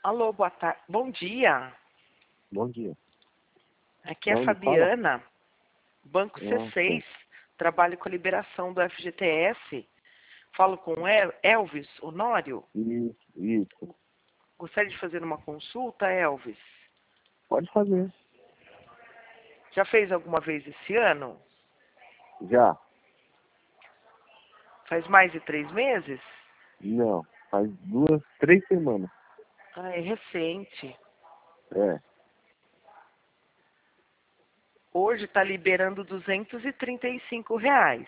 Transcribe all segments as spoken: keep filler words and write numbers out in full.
Alô, boa tarde. Bom dia. Bom dia. Aqui é Da a onde fala? Fabiana, Banco Ah, C seis. sim. Trabalho com a liberação do F G T S. Falo com o El- Elvis Honório. Isso, isso. Gostaria de fazer uma consulta, Elvis? Pode fazer. Já fez alguma vez esse ano? Já? Faz mais de três meses? Não. Faz duas, três semanas. Ah, é recente. É. Hoje está liberando duzentos e trinta e cinco reais.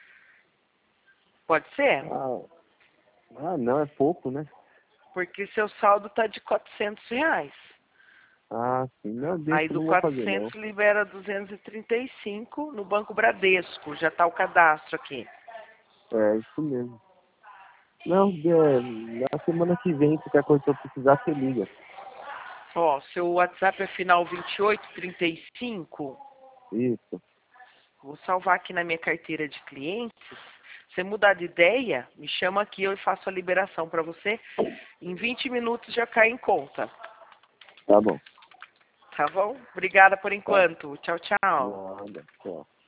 Pode ser? Ah, ah, não, é pouco, né? Porque seu saldo está de quatrocentos reais. Ah, sim. Não, Aí deixa, do não vou fazer, quatrocentos não. libera duzentos e trinta e cinco no Banco Bradesco. Já está o cadastro aqui. É, isso mesmo. Não, é, na semana que vem, qualquer coisa que eu precisar, você liga. Ó, seu WhatsApp é final vinte e oito trinta e cinco. Isso. Vou salvar aqui na minha carteira de clientes. Se mudar de ideia, me chama aqui, eu faço a liberação para você. Em vinte minutos já cai em conta. Tá bom. Tá bom? Obrigada por Tá. enquanto. Tchau, tchau. Nada. Tchau.